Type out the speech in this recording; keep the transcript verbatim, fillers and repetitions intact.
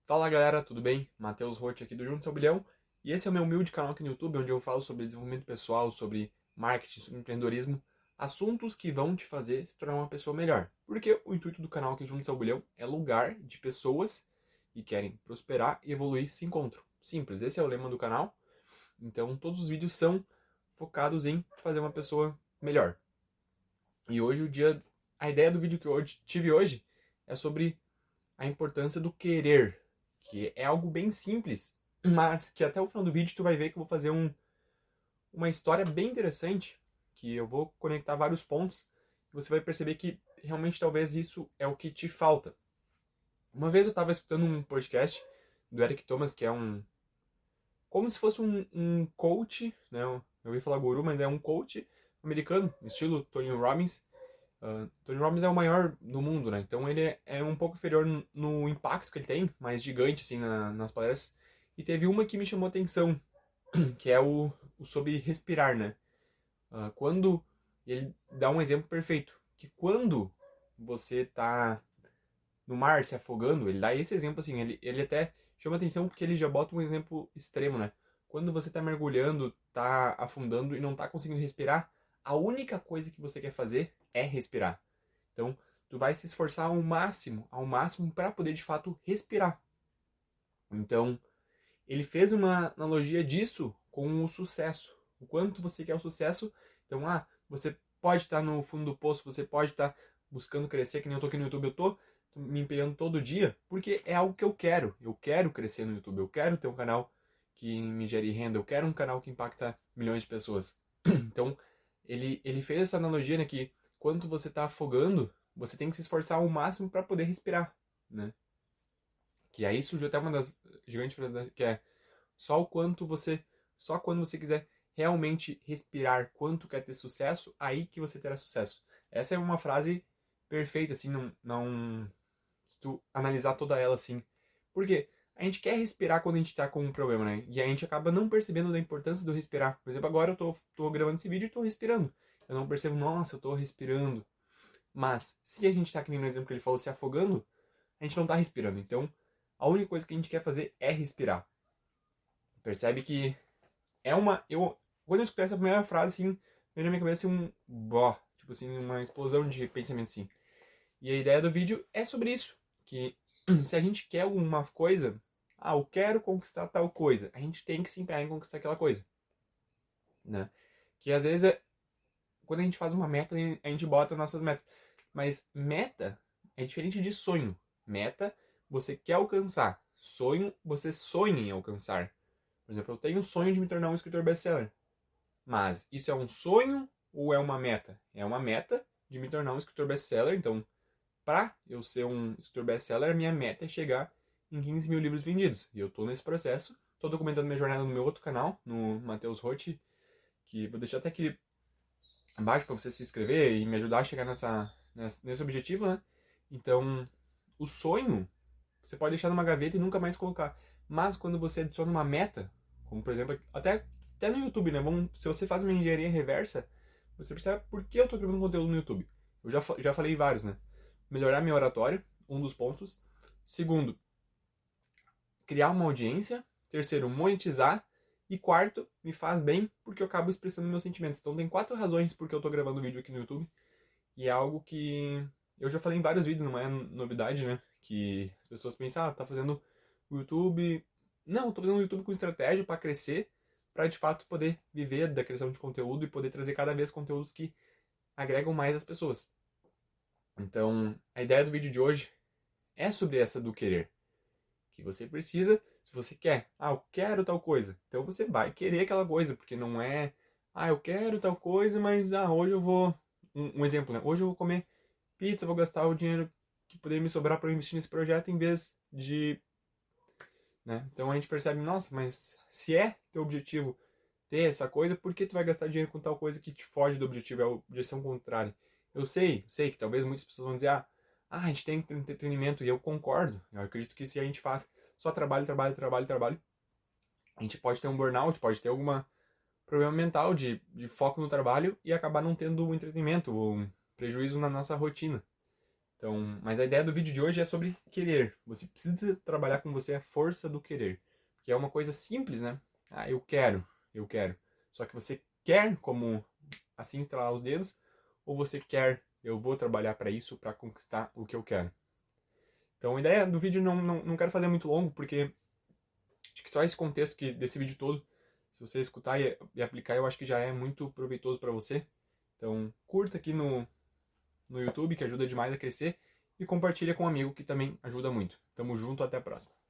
Fala galera, tudo bem? Matheus Rotti aqui do Juntos ao Bilhão e esse é o meu humilde canal aqui no YouTube onde eu falo sobre desenvolvimento pessoal, sobre marketing, sobre empreendedorismo, assuntos que vão te fazer se tornar uma pessoa melhor. Porque o intuito do canal aqui Juntos ao Bilhão é lugar de pessoas que querem prosperar e evoluir se encontram. Simples, esse é o lema do canal. Então todos os vídeos são focados em fazer uma pessoa melhor. E hoje o dia, a ideia do vídeo que eu tive hoje é sobre a importância do querer, que é algo bem simples, mas que até o final do vídeo tu vai ver que eu vou fazer um, uma história bem interessante, que eu vou conectar vários pontos, e você vai perceber que realmente talvez isso é o que te falta. Uma vez eu estava escutando um podcast do Eric Thomas, que é um... como se fosse um, um coach, né? Eu ouvi falar guru, mas é um coach americano, estilo Tony Robbins. Uh, Tony Robbins é o maior do mundo, né? Então ele é, é um pouco inferior no, no impacto que ele tem, mais gigante, assim, na, nas palestras. E teve uma que me chamou a atenção, que é o, o sobre respirar, né? Uh, quando... Ele dá um exemplo perfeito. Que quando você tá no mar se afogando, ele dá esse exemplo, assim, ele, ele até chama atenção porque ele já bota um exemplo extremo, né? Quando você tá mergulhando, tá afundando e não tá conseguindo respirar, a única coisa que você quer fazer é respirar. Então, tu vai se esforçar ao máximo, ao máximo para poder de fato respirar. Então, ele fez uma analogia disso com o sucesso. O quanto você quer o sucesso. Então, ah, você pode estar no fundo do poço, você pode estar buscando crescer, que nem eu tô aqui no YouTube, eu tô me empenhando todo dia, porque é algo que eu quero. Eu quero crescer no YouTube, eu quero ter um canal que me gere renda, eu quero um canal que impacta milhões de pessoas. Então, ele, ele fez essa analogia, né, que quando você está afogando, você tem que se esforçar ao máximo para poder respirar, né? Que aí surgiu até uma das gigantes frases, que é só o quanto você, só quando você quiser realmente respirar quanto quer ter sucesso, aí que você terá sucesso. Essa é uma frase perfeita, assim, não, não se tu analisar toda ela, assim. Por quê? A gente quer respirar quando a gente tá com um problema, né? E a gente acaba não percebendo da importância do respirar. Por exemplo, agora eu tô, tô gravando esse vídeo e tô respirando. Eu não percebo, nossa, eu tô respirando. Mas, se a gente tá, que nem no exemplo que ele falou, se afogando, a gente não tá respirando. Então, a única coisa que a gente quer fazer é respirar. Percebe que é uma... Eu, quando eu escutei essa primeira frase, assim, veio na minha cabeça um... Bó, tipo assim, uma explosão de pensamento, assim. E a ideia do vídeo é sobre isso. Que se a gente quer alguma coisa, ah, eu quero conquistar tal coisa, a gente tem que se empenhar em conquistar aquela coisa, né? Que às vezes, é, quando a gente faz uma meta, a gente bota nossas metas. Mas meta é diferente de sonho. Meta, você quer alcançar. Sonho, você sonha em alcançar. Por exemplo, eu tenho o sonho de me tornar um escritor best-seller. Mas isso é um sonho ou é uma meta? É uma meta de me tornar um escritor best-seller, então para eu ser um escritor best-seller, a minha meta é chegar em quinze mil livros vendidos. E eu estou nesse processo. Estou documentando minha jornada no meu outro canal, no Matheus Rotti, que vou deixar até aqui abaixo para você se inscrever e me ajudar a chegar nessa, nesse objetivo, né? Então, o sonho, você pode deixar numa gaveta e nunca mais colocar. Mas quando você adiciona uma meta, como por exemplo, até, até no YouTube, né? Vamos, se você faz uma engenharia reversa, você percebe por que eu estou gravando conteúdo no YouTube. Eu já, já falei vários, né? Melhorar minha oratória, um dos pontos. Segundo, criar uma audiência. Terceiro, monetizar. E quarto, me faz bem porque eu acabo expressando meus sentimentos. Então tem quatro razões porque eu tô gravando vídeo aqui no YouTube. E é algo que eu já falei em vários vídeos, não é novidade, né? Que as pessoas pensam, ah, tá fazendo o YouTube... Não, tô fazendo o YouTube com estratégia para crescer, para de fato poder viver da criação de conteúdo e poder trazer cada vez conteúdos que agregam mais as pessoas. Então, a ideia do vídeo de hoje é sobre essa do querer. Que você precisa, se você quer, ah, eu quero tal coisa. Então você vai querer aquela coisa, porque não é, ah, eu quero tal coisa, mas ah, hoje eu vou, um, um exemplo, né? Hoje eu vou comer pizza, vou gastar o dinheiro que poderia me sobrar para investir nesse projeto em vez de, né? Então a gente percebe, nossa, mas se é teu objetivo ter essa coisa, por que tu vai gastar dinheiro com tal coisa que te foge do objetivo, é a direção contrária? Eu sei, sei que talvez muitas pessoas vão dizer, ah, ah, a gente tem que ter entretenimento, e eu concordo. Eu acredito que se a gente faz só trabalho, trabalho, trabalho, trabalho, a gente pode ter um burnout, pode ter algum problema mental de, de foco no trabalho e acabar não tendo um entretenimento, um prejuízo na nossa rotina. Então, mas a ideia do vídeo de hoje é sobre querer. Você precisa trabalhar com você a força do querer. Que é uma coisa simples, né? Ah, eu quero, eu quero. Só que você quer como assim estralar os dedos, ou você quer, eu vou trabalhar para isso, para conquistar o que eu quero. Então a ideia do vídeo não, não, não quero fazer muito longo, porque acho que só esse contexto que, desse vídeo todo, se você escutar e, e aplicar, eu acho que já é muito proveitoso para você. Então curta aqui no, no YouTube, que ajuda demais a crescer, e compartilha com um amigo que também ajuda muito. Tamo junto, até a próxima.